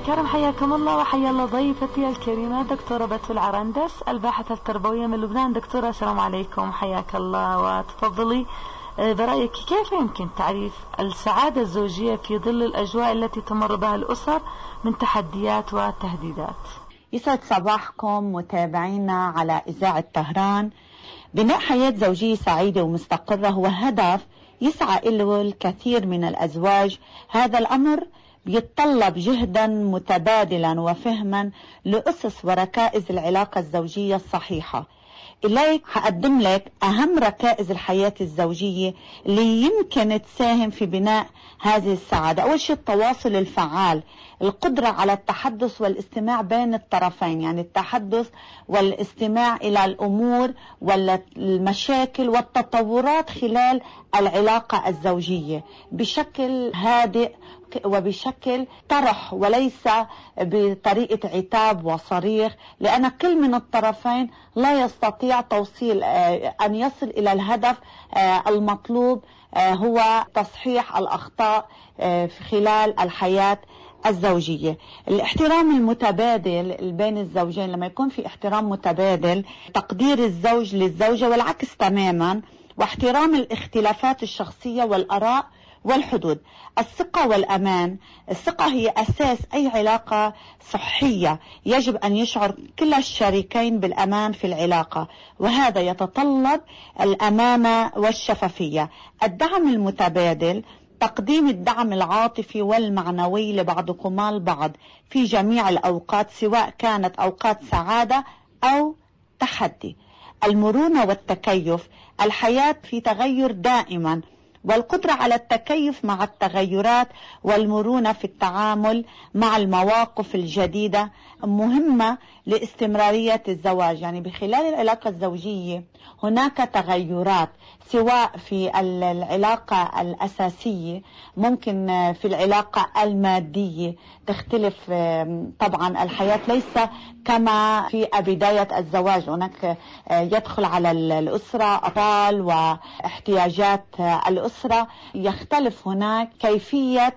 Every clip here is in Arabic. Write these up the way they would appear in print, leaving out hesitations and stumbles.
الكرام، حياكم الله وحيا الله ضيفتي الكريمة دكتورة بتول عرندس، الباحثة التربوية من لبنان. دكتورة السلام عليكم، حياك الله، وتفضلي برأيك كيف يمكن تعريف السعادة الزوجية في ظل الأجواء التي تمر بها الأسر من تحديات وتهديدات؟ يسعد صباحكم متابعينا على إذاعة طهران. بناء حياة زوجية سعيدة ومستقرة هو هدف يسعى له الكثير من الأزواج. هذا الأمر بيتطلب جهدا متبادلا وفهما لأسس وركائز العلاقة الزوجية الصحيحة. إليك هقدم لك أهم ركائز الحياة الزوجية اللي يمكن تساهم في بناء هذه السعادة. أول شيء التواصل الفعال، القدرة على التحدث والاستماع بين الطرفين، يعني التحدث والاستماع إلى الأمور والمشاكل والتطورات خلال العلاقة الزوجية بشكل هادئ وبشكل طرح وليس بطريقة عتاب وصريخ، لأن كل من الطرفين لا يستطيع توصيل أن يصل إلى الهدف المطلوب، هو تصحيح الأخطاء خلال الحياة الزوجية. الاحترام المتبادل بين الزوجين، لما يكون في احترام متبادل، تقدير الزوج للزوجة والعكس تماما، واحترام الاختلافات الشخصية والآراء والحدود. الثقة والأمان، الثقة هي أساس أي علاقة صحية. يجب أن يشعر كلا الشريكين بالأمان في العلاقة، وهذا يتطلب الأمانة والشفافية. الدعم المتبادل، تقديم الدعم العاطفي والمعنوي لبعضكما البعض في جميع الأوقات، سواء كانت أوقات سعادة أو تحدي. المرونة والتكيف، الحياة في تغير دائما، والقدرة على التكيف مع التغيرات والمرونة في التعامل مع المواقف الجديدة مهمة لاستمرارية الزواج. يعني بخلال العلاقة الزوجية هناك تغيرات، سواء في العلاقة الأساسية، ممكن في العلاقة المادية تختلف. طبعا الحياة ليس كما في بداية الزواج، هناك يدخل على الأسرة أطفال واحتياجات الأسرة، يختلف هناك كيفية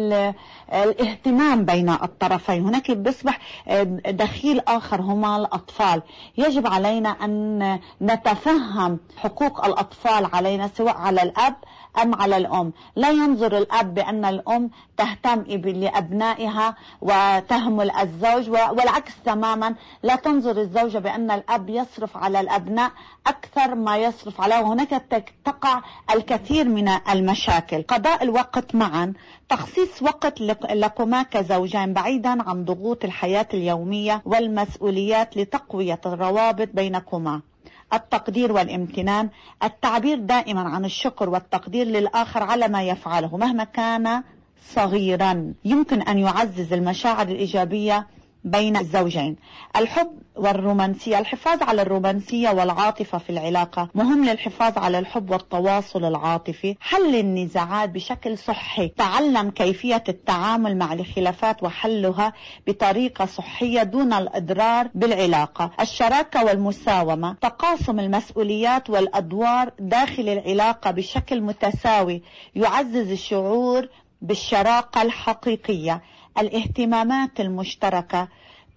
الاهتمام بين الطرفين. هناك بيصبح دخيل آخر هما الأطفال. يجب علينا أن نتفهم حقوق الأطفال علينا، سواء على الأب أم على الأم. لا ينظر الأب بأن الأم تهتم لأبنائها وتهمل الزوج، والعكس تماما. لا تنظر الزوجة بأن الأب يصرف على الأبناء أكثر ما يصرف عليه، وهناك تقع الكثير من المشاكل. قضاء الوقت معا، تخصيص وقت لكما كزوجين بعيدا عن ضغوط الحياة اليومية والمسؤوليات لتقوية الروابط بينكما. التقدير والامتنان، التعبير دائما عن الشكر والتقدير للآخر على ما يفعله مهما كان صغيرا، يمكن أن يعزز المشاعر الإيجابية بين الزوجين. الحب والرومانسية، الحفاظ على الرومانسية والعاطفة في العلاقة مهم للحفاظ على الحب والتواصل العاطفي. حل النزاعات بشكل صحي، تعلم كيفية التعامل مع الخلافات وحلها بطريقة صحية دون الإضرار بالعلاقة. الشراكة والمساومة، تقاسم المسؤوليات والأدوار داخل العلاقة بشكل متساوي يعزز الشعور بالشراكة الحقيقية. الاهتمامات المشتركة،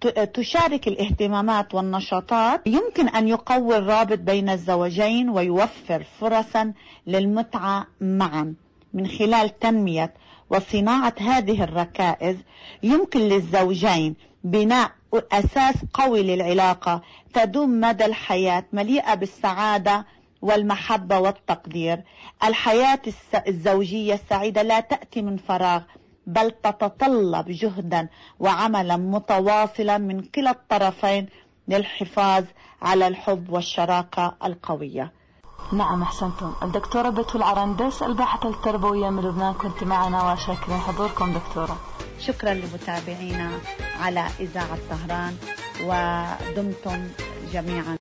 تشارك الاهتمامات والنشاطات يمكن أن يقوي الرابط بين الزوجين ويوفر فرصا للمتعة معا. من خلال تنمية وصناعة هذه الركائز يمكن للزوجين بناء أساس قوي للعلاقة تدوم مدى الحياة، مليئة بالسعادة والمحبة والتقدير. الحياة الزوجية السعيدة لا تأتي من فراغ، بل تتطلب جهدا وعملا متواصلا من كلا الطرفين للحفاظ على الحب والشراكة القوية. نعم، أحسنتم. الدكتورة بتول عرندس، الباحثة التربوية من لبنان، كنت معنا وشاكرين حضوركم دكتورة. شكرا لمتابعينا على إذاعة طهران، ودمتم جميعا